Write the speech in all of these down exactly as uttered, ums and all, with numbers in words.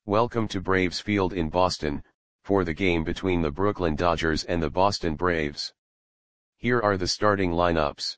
Welcome to Braves Field in Boston, for the game between the Brooklyn Dodgers and the Boston Braves. Here are the starting lineups.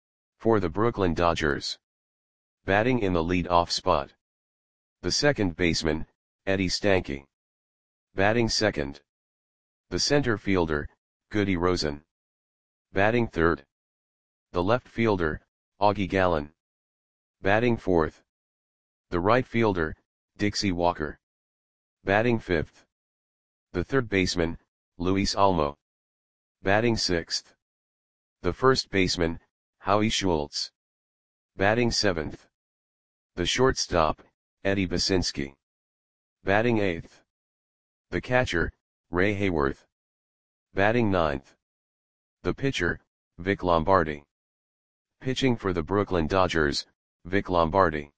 For the Brooklyn Dodgers. Batting in the lead-off spot. The second baseman, Eddie Stanky. Batting second. The center fielder, Goody Rosen. Batting third. The left fielder, Augie Gallen. Batting fourth. The right fielder, Dixie Walker. Batting fifth. The third baseman, Luis Almo. Batting sixth. The first baseman, Howie Schultz. Batting seventh. The shortstop, Eddie Basinski. Batting eighth. The catcher, Ray Hayworth. Batting ninth. The pitcher, Vic Lombardi. Pitching for the Brooklyn Dodgers, Vic Lombardi.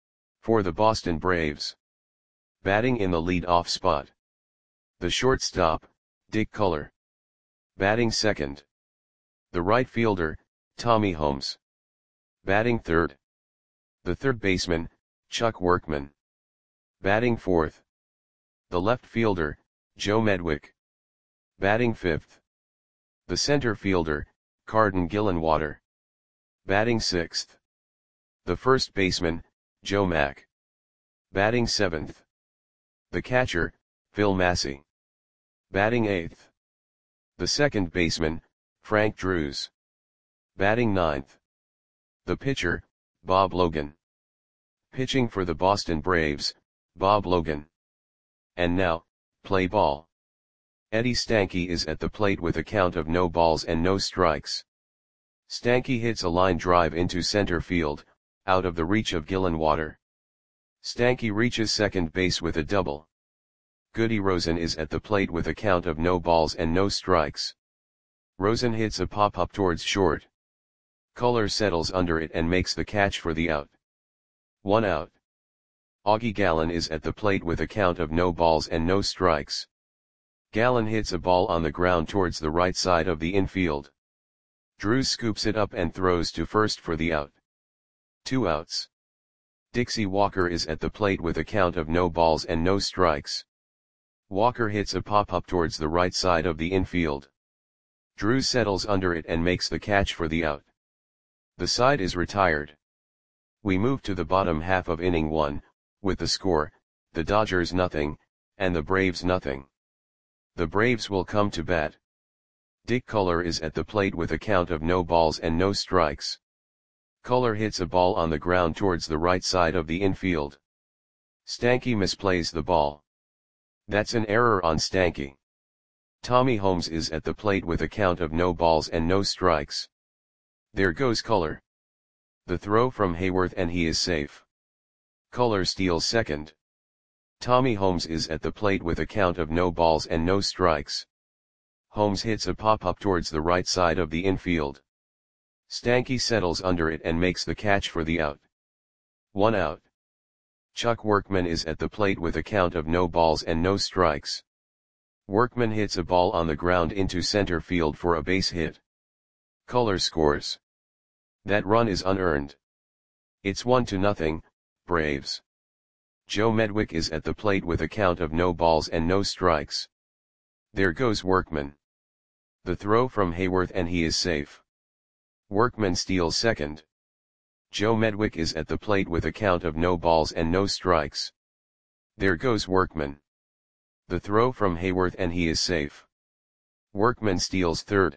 For the Boston Braves. Batting in the lead-off spot. The shortstop, Dick Culler. Batting second. The right fielder, Tommy Holmes. Batting third. The third baseman, Chuck Workman. Batting fourth. The left fielder, Joe Medwick. Batting fifth. The center fielder, Carden Gillenwater. Batting sixth. The first baseman, Joe Mack. Batting seventh. The catcher, Phil Massey. Batting eighth. The second baseman, Frank Drews. Batting ninth. The pitcher, Bob Logan. Pitching for the Boston Braves, Bob Logan. And now, play ball. Eddie Stanky is at the plate with a count of no balls and no strikes. Stanky hits a line drive into center field, out of the reach of Gillenwater. Stanky reaches second base with a double. Goody Rosen is at the plate with a count of no balls and no strikes. Rosen hits a pop-up towards short. Culler settles under it and makes the catch for the out. One out. Augie Gallen is at the plate with a count of no balls and no strikes. Gallen hits a ball on the ground towards the right side of the infield. Drews scoops it up and throws to first for the out. Two outs. Dixie Walker is at the plate with a count of no balls and no strikes. Walker hits a pop-up towards the right side of the infield. Drews settles under it and makes the catch for the out. The side is retired. We move to the bottom half of inning one, with the score, the Dodgers nothing, and the Braves nothing. The Braves will come to bat. Dick Culler is at the plate with a count of no balls and no strikes. Culler hits a ball on the ground towards the right side of the infield. Stanky misplays the ball. That's an error on Stanky. Tommy Holmes is at the plate with a count of no balls and no strikes. There goes Culler. The throw from Hayworth and he is safe. Culler steals second. Tommy Holmes is at the plate with a count of no balls and no strikes. Holmes hits a pop-up towards the right side of the infield. Stanky settles under it and makes the catch for the out. One out. Chuck Workman is at the plate with a count of no balls and no strikes. Workman hits a ball on the ground into center field for a base hit. Culler scores. That run is unearned. It's one to nothing, Braves. Joe Medwick is at the plate with a count of no balls and no strikes. There goes Workman. The throw from Hayworth and he is safe. Workman steals second. Joe Medwick is at the plate with a count of no balls and no strikes. There goes Workman. The throw from Hayworth and he is safe. Workman steals third.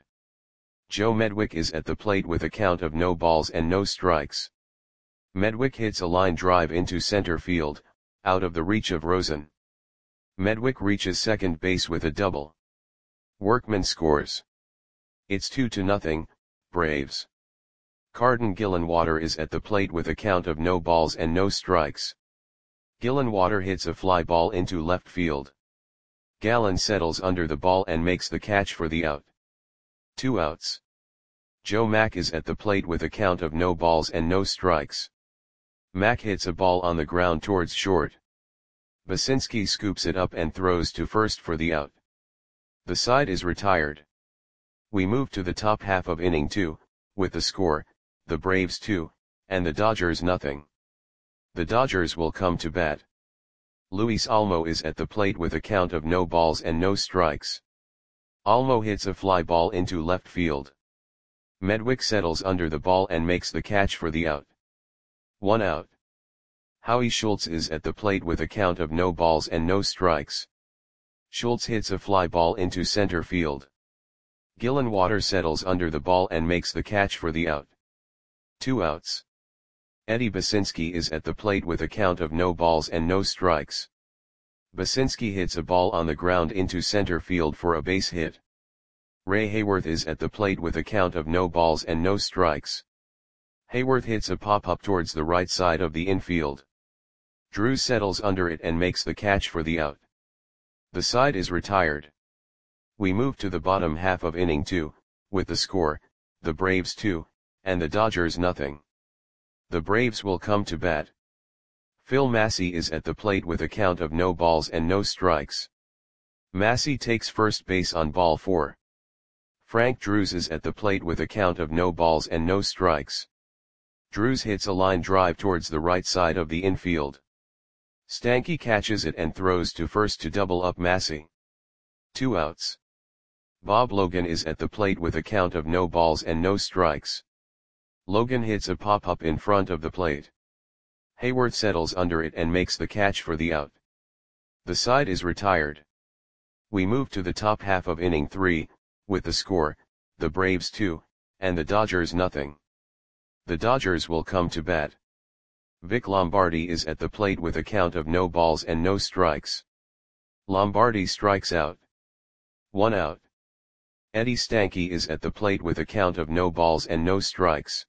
Joe Medwick is at the plate with a count of no balls and no strikes. Medwick hits a line drive into center field, out of the reach of Rosen. Medwick reaches second base with a double. Workman scores. It's two to nothing, Braves. Carden Gillenwater is at the plate with a count of no balls and no strikes. Gillenwater hits a fly ball into left field. Gallen settles under the ball and makes the catch for the out. Two outs. Joe Mack is at the plate with a count of no balls and no strikes. Mack hits a ball on the ground towards short. Basinski scoops it up and throws to first for the out. The side is retired. We move to the top half of inning two, with the score, the Braves two, and the Dodgers nothing. The Dodgers will come to bat. Luis Olmo is at the plate with a count of no balls and no strikes. Olmo hits a fly ball into left field. Medwick settles under the ball and makes the catch for the out. One out. Howie Schultz is at the plate with a count of no balls and no strikes. Schultz hits a fly ball into center field. Gillenwater settles under the ball and makes the catch for the out. Two outs. Eddie Basinski is at the plate with a count of no balls and no strikes. Basinski hits a ball on the ground into center field for a base hit. Ray Hayworth is at the plate with a count of no balls and no strikes. Hayworth hits a pop-up towards the right side of the infield. Drews settles under it and makes the catch for the out. The side is retired. We move to the bottom half of inning two, with the score, the Braves two, and the Dodgers nothing. The Braves will come to bat. Phil Massey is at the plate with a count of no balls and no strikes. Massey takes first base on ball four. Frank Drews is at the plate with a count of no balls and no strikes. Drews hits a line drive towards the right side of the infield. Stanky catches it and throws to first to double up Massey. Two outs. Bob Logan is at the plate with a count of no balls and no strikes. Logan hits a pop-up in front of the plate. Hayworth settles under it and makes the catch for the out. The side is retired. We move to the top half of inning three, with the score, the Braves two, and the Dodgers nothing. The Dodgers will come to bat. Vic Lombardi is at the plate with a count of no balls and no strikes. Lombardi strikes out. One out. Eddie Stanky is at the plate with a count of no balls and no strikes.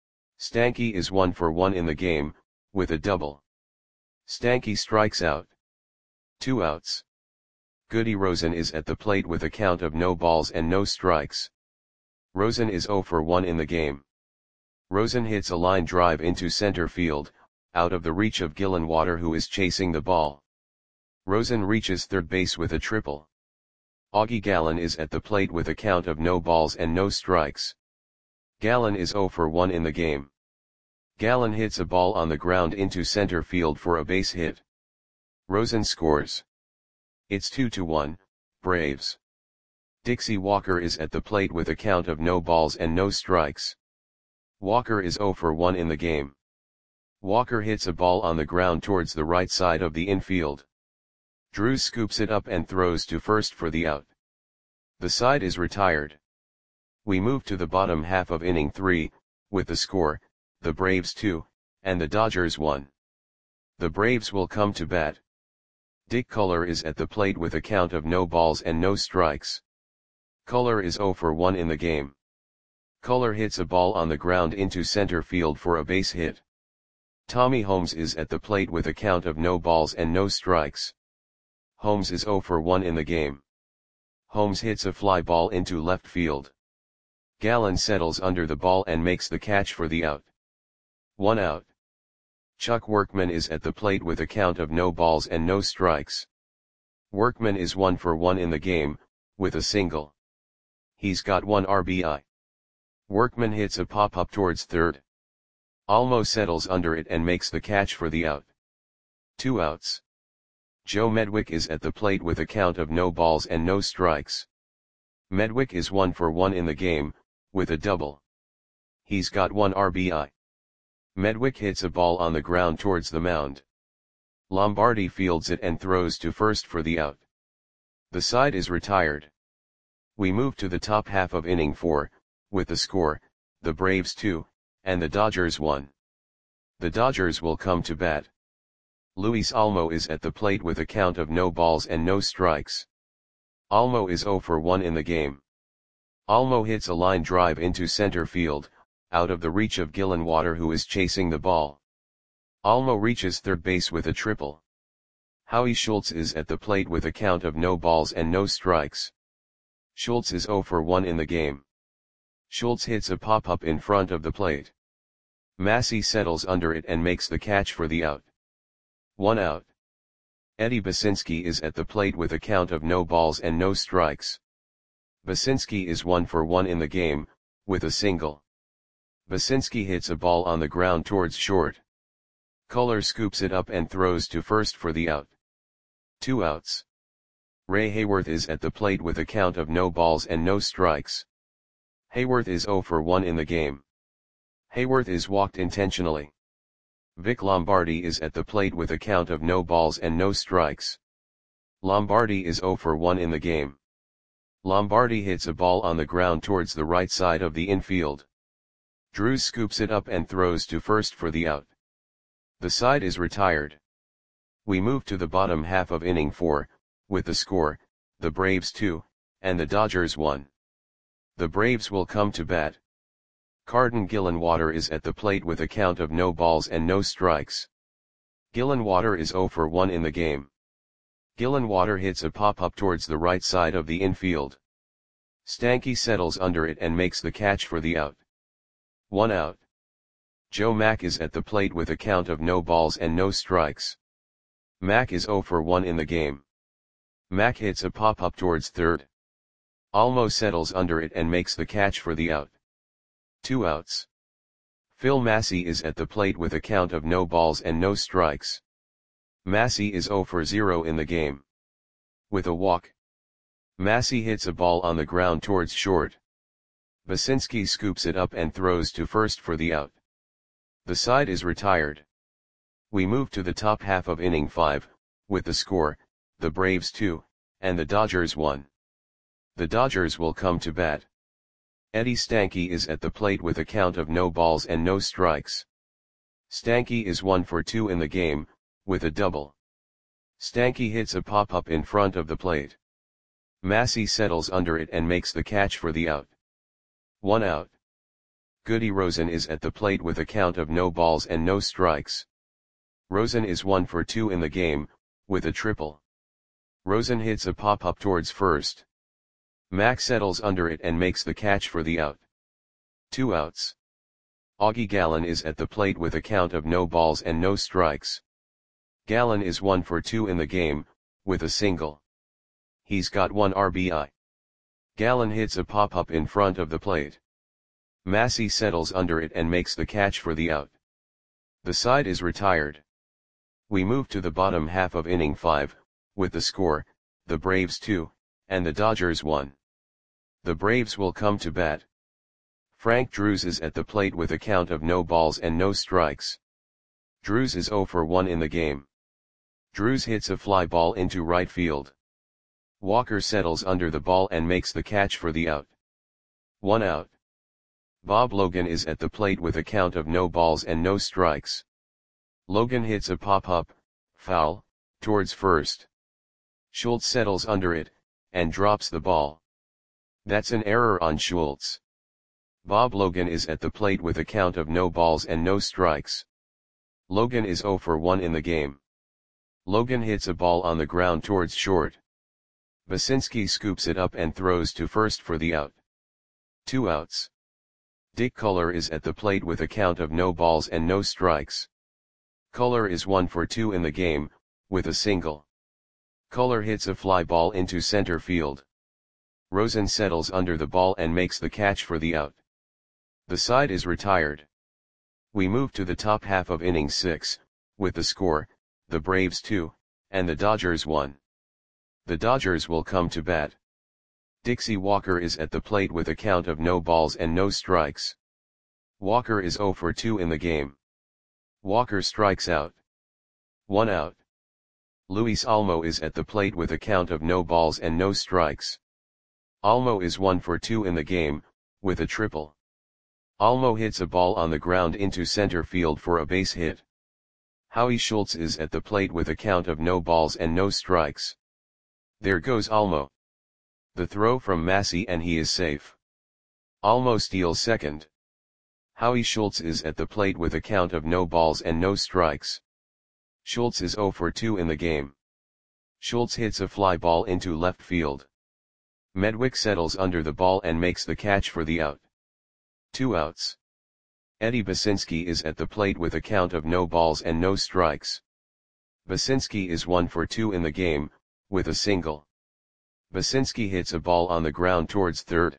Stanky is one for one in the game, with a double. Stanky strikes out. Two outs. Goody Rosen is at the plate with a count of no balls and no strikes. Rosen is zero for one in the game. Rosen hits a line drive into center field, out of the reach of Gillenwater, who is chasing the ball. Rosen reaches third base with a triple. Augie Gallen is at the plate with a count of no balls and no strikes. Gallen is zero for one in the game. Gallen hits a ball on the ground into center field for a base hit. Rosen scores. It's two to one, Braves. Dixie Walker is at the plate with a count of no balls and no strikes. Walker is zero for one in the game. Walker hits a ball on the ground towards the right side of the infield. Drews scoops it up and throws to first for the out. The side is retired. We move to the bottom half of inning three, with the score, the Braves two, and the Dodgers one. The Braves will come to bat. Dick Culler is at the plate with a count of no balls and no strikes. Culler is zero for one in the game. Culler hits a ball on the ground into center field for a base hit. Tommy Holmes is at the plate with a count of no balls and no strikes. Holmes is zero for one in the game. Holmes hits a fly ball into left field. Gallen settles under the ball and makes the catch for the out. One out. Chuck Workman is at the plate with a count of no balls and no strikes. Workman is one for one in the game, with a single. He's got one R B I. Workman hits a pop-up towards third. Olmo settles under it and makes the catch for the out. Two outs. Joe Medwick is at the plate with a count of no balls and no strikes. Medwick is one for one in the game, with a double. He's got one R B I. Medwick hits a ball on the ground towards the mound. Lombardi fields it and throws to first for the out. The side is retired. We move to the top half of inning four, with the score, the Braves two, and the Dodgers one. The Dodgers will come to bat. Luis Olmo is at the plate with a count of no balls and no strikes. Olmo is zero for one in the game. Olmo hits a line drive into center field, out of the reach of Gillenwater, who is chasing the ball. Olmo reaches third base with a triple. Howie Schultz is at the plate with a count of no balls and no strikes. Schultz is zero for one in the game. Schultz hits a pop-up in front of the plate. Massey settles under it and makes the catch for the out. One out. Eddie Basinski is at the plate with a count of no balls and no strikes. Basinski is one for one in the game, with a single. Basinski hits a ball on the ground towards short. Culler scoops it up and throws to first for the out. Two outs. Ray Hayworth is at the plate with a count of no balls and no strikes. Hayworth is zero for one in the game. Hayworth is walked intentionally. Vic Lombardi is at the plate with a count of no balls and no strikes. Lombardi is zero for one in the game. Lombardi hits a ball on the ground towards the right side of the infield. Drews scoops it up and throws to first for the out. The side is retired. We move to the bottom half of inning four, with the score, the Braves two, and the Dodgers one. The Braves will come to bat. Carden Gillenwater is at the plate with a count of no balls and no strikes. Gillenwater is zero for one in the game. Gillenwater hits a pop-up towards the right side of the infield. Stanky settles under it and makes the catch for the out. One out. Joe Mack is at the plate with a count of no balls and no strikes. Mack is zero for one in the game. Mack hits a pop-up towards third. Almo settles under it and makes the catch for the out. Two outs. Phil Massey is at the plate with a count of no balls and no strikes. Massey is zero for zero in the game. With a walk. Massey hits a ball on the ground towards short. Basinski scoops it up and throws to first for the out. The side is retired. We move to the top half of inning five, with the score, the Braves two, and the Dodgers one. The Dodgers will come to bat. Eddie Stanky is at the plate with a count of no balls and no strikes. Stanky is one for two in the game, with a double. Stanky hits a pop-up in front of the plate. Massey settles under it and makes the catch for the out. One out. Goody Rosen is at the plate with a count of no balls and no strikes. Rosen is one for two in the game, with a triple. Rosen hits a pop-up towards first. Mack settles under it and makes the catch for the out. Two outs. Augie Gallen is at the plate with a count of no balls and no strikes. Gallen is one for two in the game, with a single. He's got one R B I. Gallen hits a pop-up in front of the plate. Massey settles under it and makes the catch for the out. The side is retired. We move to the bottom half of inning five, with the score, the Braves two, and the Dodgers one. The Braves will come to bat. Frank Drews is at the plate with a count of no balls and no strikes. Drews is zero for one in the game. Drews hits a fly ball into right field. Walker settles under the ball and makes the catch for the out. One out. Bob Logan is at the plate with a count of no balls and no strikes. Logan hits a pop-up, foul, towards first. Schultz settles under it, and drops the ball. That's an error on Schultz. Bob Logan is at the plate with a count of no balls and no strikes. Logan is zero for one in the game. Logan hits a ball on the ground towards short. Basinski scoops it up and throws to first for the out. Two outs. Dick Culler is at the plate with a count of no balls and no strikes. Culler is one for two in the game, with a single. Culler hits a fly ball into center field. Rosen settles under the ball and makes the catch for the out. The side is retired. We move to the top half of inning six, with the score, the Braves two, and the Dodgers one. The Dodgers will come to bat. Dixie Walker is at the plate with a count of no balls and no strikes. Walker is zero for two in the game. Walker strikes out. One out. Luis Almo is at the plate with a count of no balls and no strikes. Almo is one for two in the game, with a triple. Almo hits a ball on the ground into center field for a base hit. Howie Schultz is at the plate with a count of no balls and no strikes. There goes Almo. The throw from Massey and he is safe. Almo steals second. Howie Schultz is at the plate with a count of no balls and no strikes. Schultz is zero for two in the game. Schultz hits a fly ball into left field. Medwick settles under the ball and makes the catch for the out. Two outs. Eddie Basinski is at the plate with a count of no balls and no strikes. Basinski is one for two in the game, with a single. Basinski hits a ball on the ground towards third.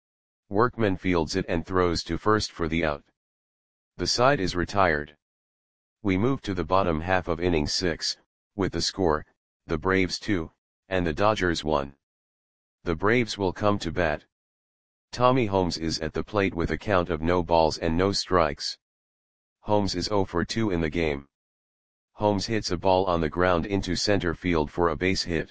Workman fields it and throws to first for the out. The side is retired. We move to the bottom half of inning six, with the score, the Braves two, and the Dodgers one. The Braves will come to bat. Tommy Holmes is at the plate with a count of no balls and no strikes. Holmes is zero for two in the game. Holmes hits a ball on the ground into center field for a base hit.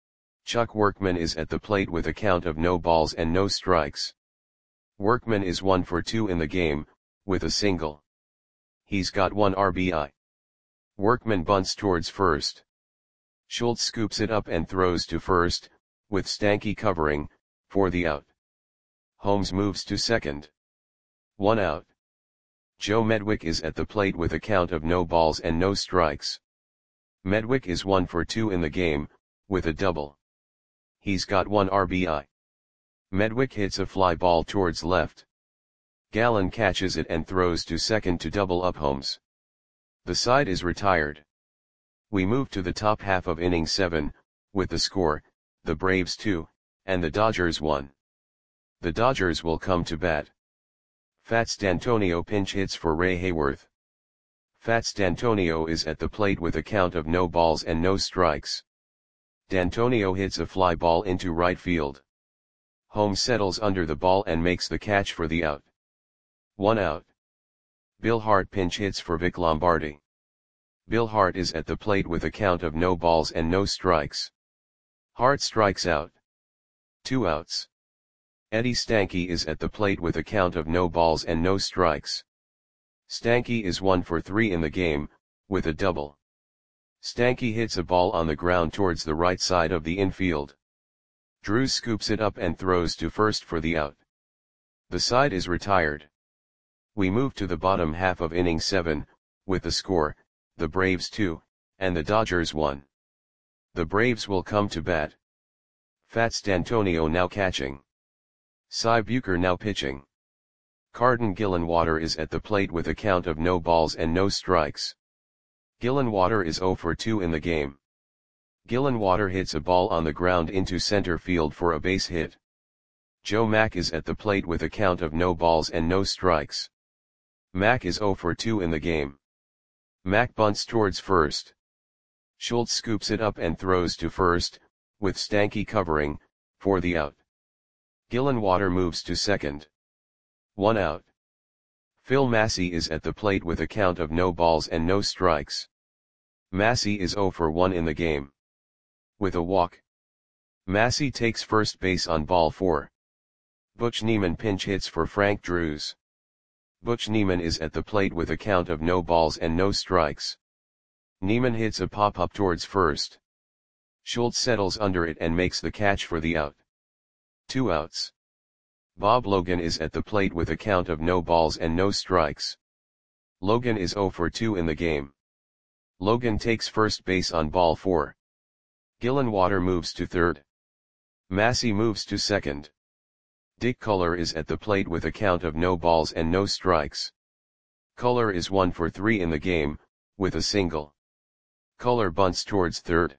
Chuck Workman is at the plate with a count of no balls and no strikes. Workman is one for two in the game, with a single. He's got one R B I. Workman bunts towards first. Schultz scoops it up and throws to first, with Stanky covering, for the out. Holmes moves to second. One out. Joe Medwick is at the plate with a count of no balls and no strikes. Medwick is one for two in the game, with a double. He's got one R B I. Medwick hits a fly ball towards left. Gallen catches it and throws to second to double up Holmes. The side is retired. We move to the top half of inning seven, with the score, the Braves two, and the Dodgers one. The Dodgers will come to bat. Fats D'Antonio pinch hits for Ray Hayworth. Fats D'Antonio is at the plate with a count of no balls and no strikes. D'Antonio hits a fly ball into right field. Holmes settles under the ball and makes the catch for the out. One out. Bill Hart pinch hits for Vic Lombardi. Bill Hart is at the plate with a count of no balls and no strikes. Hart strikes out. Two outs. Eddie Stanky is at the plate with a count of no balls and no strikes. Stanky is one for three in the game, with a double. Stanky hits a ball on the ground towards the right side of the infield. Drews scoops it up and throws to first for the out. The side is retired. We move to the bottom half of inning seven, with the score, the Braves two, and the Dodgers one. The Braves will come to bat. Fats D'Antonio now catching. Cy Bucher now pitching. Carden Gillenwater is at the plate with a count of no balls and no strikes. Gillenwater is zero for two in the game. Gillenwater hits a ball on the ground into center field for a base hit. Joe Mack is at the plate with a count of no balls and no strikes. Mack is zero for two in the game. Mack bunts towards first. Schultz scoops it up and throws to first, with Stanky covering, for the out. Gillenwater moves to second. One out. Phil Massey is at the plate with a count of no balls and no strikes. Massey is zero for one in the game. With a walk. Massey takes first base on ball four. Butch Neiman pinch hits for Frank Drews. Butch Neiman is at the plate with a count of no balls and no strikes. Neiman hits a pop-up towards first. Schultz settles under it and makes the catch for the out. Two outs. Bob Logan is at the plate with a count of no balls and no strikes. Logan is zero for two in the game. Logan takes first base on ball four. Gillenwater moves to third. Massey moves to second. Dick Culler is at the plate with a count of no balls and no strikes. Culler is one for three in the game, with a single. Culler bunts towards third.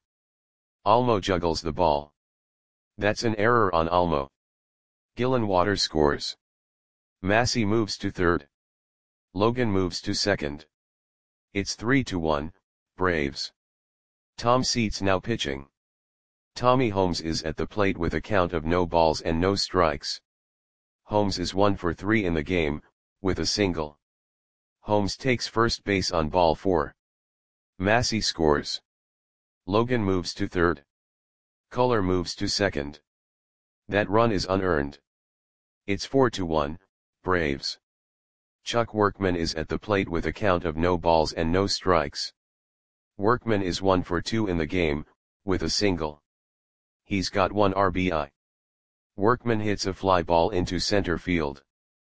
Almo juggles the ball. That's an error on Almo. Gillenwater scores. Massey moves to third. Logan moves to second. It's three to one, Braves. Tom Seitz now pitching. Tommy Holmes is at the plate with a count of no balls and no strikes. Holmes is one for three in the game, with a single. Holmes takes first base on ball four. Massey scores. Logan moves to third. Culler moves to second. That run is unearned. It's four to one, Braves. Chuck Workman is at the plate with a count of no balls and no strikes. Workman is one for two in the game, with a single. He's got one R B I. Workman hits a fly ball into center field.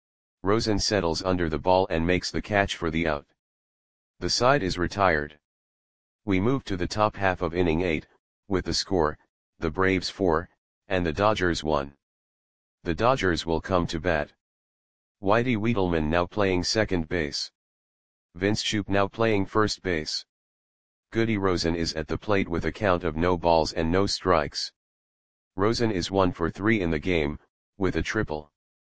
Rosen settles under the ball and makes the catch for the out. The side is retired. We move to the top half of inning eight, with the score, the Braves four, and the Dodgers one. The Dodgers will come to bat. Whitey Wiedelman now playing second base. Vince Shoop now playing first base. Goody Rosen is at the plate with a count of no balls and no strikes. Rosen is one for three in the game, with a triple.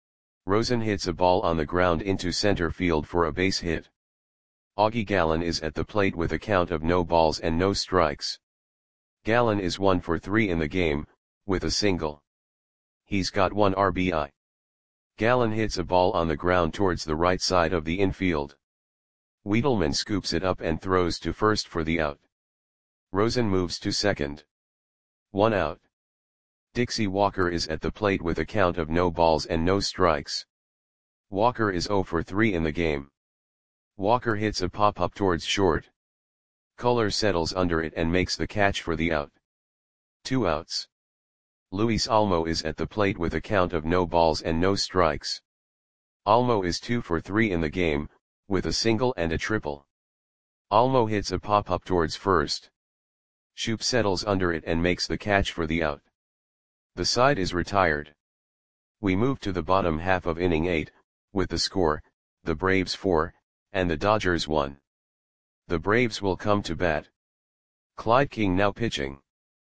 Rosen hits a ball on the ground into center field for a base hit. Augie Gallen is at the plate with a count of no balls and no strikes. Gallen is one for three in the game, with a single. He's got one R B I. Gallen hits a ball on the ground towards the right side of the infield. Wiedelman scoops it up and throws to first for the out. Rosen moves to second. One out. Dixie Walker is at the plate with a count of no balls and no strikes. Walker is zero for three in the game. Walker hits a pop-up towards short. Culler settles under it and makes the catch for the out. Two outs. Luis Olmo is at the plate with a count of no balls and no strikes. Olmo is two for three in the game, with a single and a triple. Olmo hits a pop-up towards first. Shoop settles under it and makes the catch for the out. The side is retired. We move to the bottom half of inning eight, with the score, the Braves four, and the Dodgers one. The Braves will come to bat. Clyde King now pitching.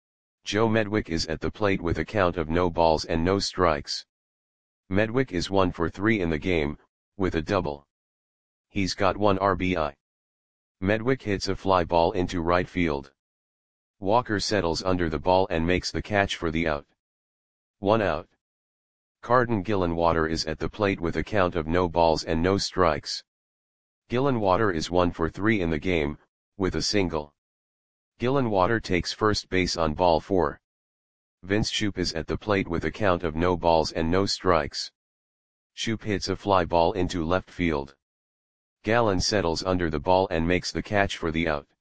Joe Medwick is at the plate with a count of no balls and no strikes. Medwick is one for three in the game, with a double. He's got one R B I. Medwick hits a fly ball into right field. Walker settles under the ball and makes the catch for the out. One out. Carden Gillenwater is at the plate with a count of no balls and no strikes. Gillenwater is one for three in the game, with a single. Gillenwater takes first base on ball four. Vince Shoop is at the plate with a count of no balls and no strikes. Shoop hits a fly ball into left field. Gallen settles under the ball and makes the catch for the out.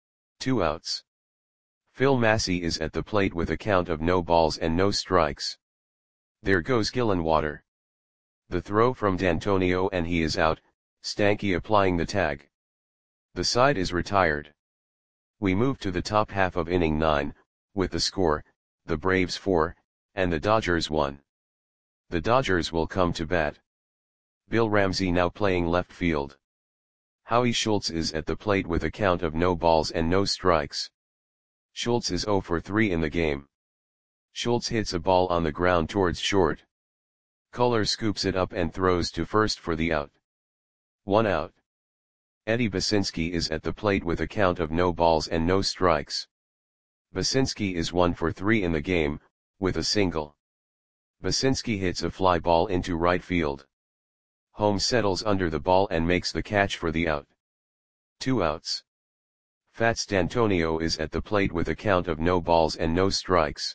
Two outs. Phil Massey is at the plate with a count of no balls and no strikes. There goes Gillenwater. The throw from D'Antonio and he is out, Stanky applying the tag. The side is retired. We move to the top half of inning nine, with the score, the Braves four, and the Dodgers one. The Dodgers will come to bat. Bill Ramsey now playing left field. Howie Schultz is at the plate with a count of no balls and no strikes. Schultz is zero for three in the game. Schultz hits a ball on the ground towards short. Culler scoops it up and throws to first for the out. One out. Eddie Basinski is at the plate with a count of no balls and no strikes. Basinski is one for three in the game, with a single. Basinski hits a fly ball into right field. Holmes settles under the ball and makes the catch for the out. Two outs. Fats D'Antonio is at the plate with a count of no balls and no strikes.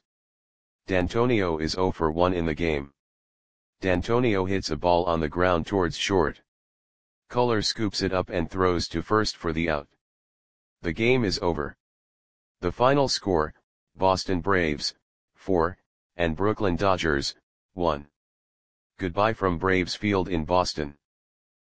D'Antonio is zero for one in the game. D'Antonio hits a ball on the ground towards short. Culler scoops it up and throws to first for the out. The game is over. The final score, Boston Braves, four, and Brooklyn Dodgers, one. Goodbye from Braves Field in Boston.